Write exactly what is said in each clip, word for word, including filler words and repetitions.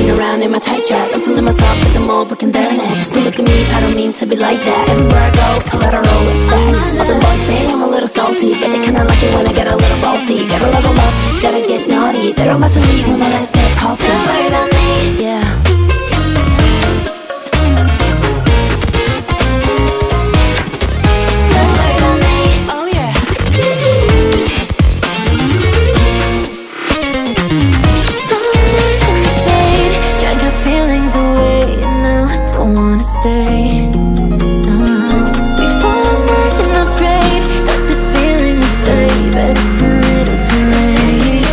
Walking around in my tight dress, I'm fooling myself with them all booking their neck. Just to look at me, I don't mean to be like that. Everywhere I go, collateral with facts. All the boys say I'm a little salty, but they kinda like it when I get a little ballsy. Gotta level up, gotta get naughty. They're about to leave when my legs get palsy. Don't wait on me, yeah. Stay. No. We fall in love and I pray that the feeling will stay, but it's a little too late.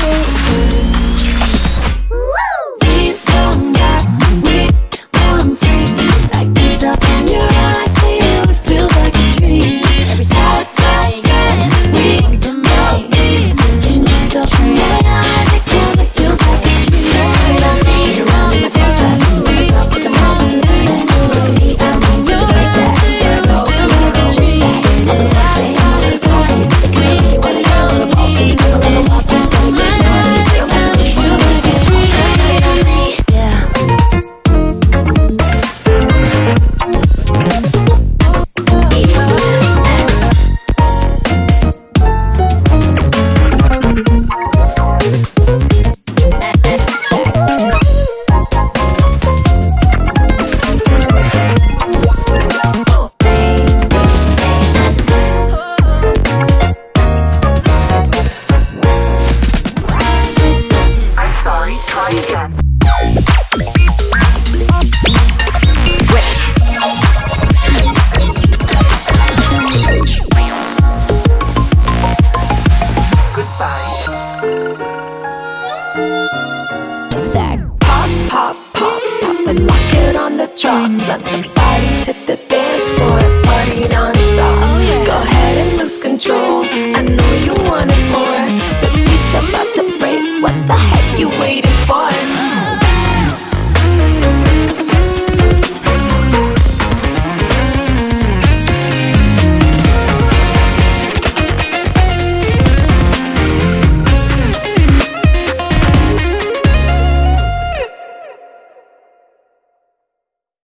We don't got, we want free. Like beats up in your eyes, stay here, it feels like a dream. Every side by side, we to me. Can you touch my eyes? It's all it feels like a dream. Sit around in my tight dress, what's up with the mom? Pop, pop, pop, pop, and lock it on the drop. Let the bodies hit the bed.